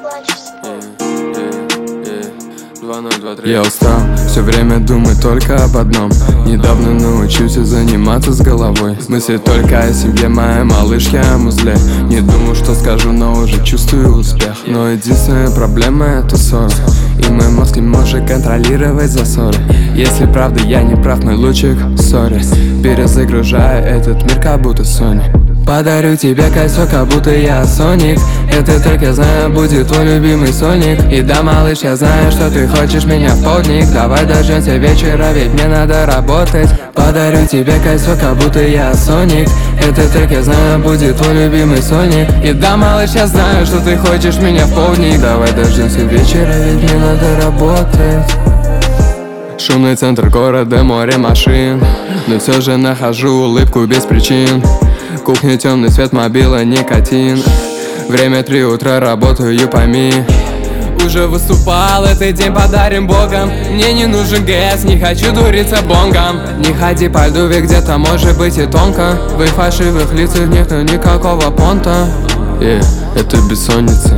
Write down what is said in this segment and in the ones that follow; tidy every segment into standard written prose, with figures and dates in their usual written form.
Я устал, все время думать только об одном. Недавно научился заниматься с головой. Мысли только о семье, моей малышке, о музле. Не думаю, что скажу, но уже чувствую успех. Но единственная проблема — это ссора. И мой мозг не может контролировать засоры. Если правда я не прав, мой лучик, сори. Перезагружаю этот мир, как будто Sony. Подарю тебе кольцо, как будто я Соник. Этот трек, я знаю, будет твой любимый сольник. И да, малыш, я знаю, что ты хочешь меня в полдник. Давай дождемся вечера, ведь мне надо работать. Подарю тебе кольцо, как будто я Соник. Этот трек, я знаю, будет твой любимый сольник. И да, малыш, я знаю, что ты хочешь меня в полдник. Давай дождемся вечера, ведь мне надо работать. Шумный центр города, море машин, но все же нахожу улыбку без причин. Кухня, темный свет, мобила, никотин. Время 3 утра, работаю, пойми. Уже выступал, этот день подарим богом. Мне не нужен ГС, не хочу дуриться бонгом. Не ходи по льду, ведь где-то может быть и тонко. В их фальшивых лицах нет никакого понта. Это бессонница.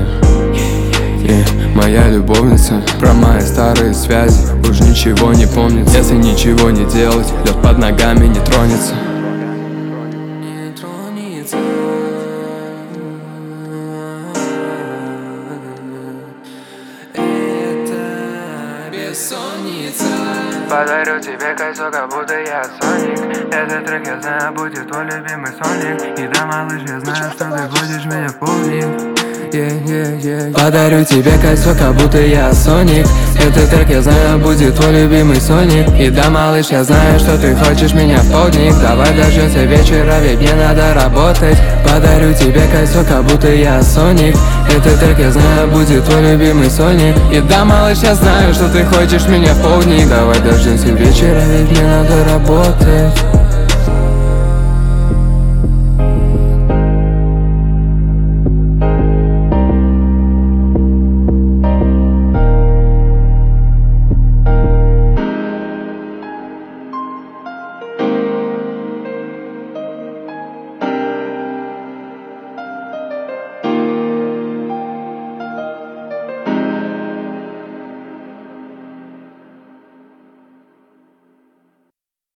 Моя любовница. Про мои старые связи уж ничего не помнит. Если ничего не делать, лед под ногами не тронется. Подарю тебе кольцо, как будто я Соник. Этот трек, я знаю, будет твой любимый сольник. И да, малыш, я знаю, что ты хочешь меня в полдник. Подарю тебе кольцо, как будто я Соник. Этот трек, я знаю, будет твой любимый сольник. И да, малыш, я знаю, что ты хочешь меня в полдник. Давай дождемся вечера, ведь мне надо работать. Подарю тебе кольцо, как будто я Соник. Этот трек, я знаю, будет твой любимый сольник. И да, малыш, я знаю, что ты хочешь меня в полдник. Давай дождемся вечера, ведь мне надо работать.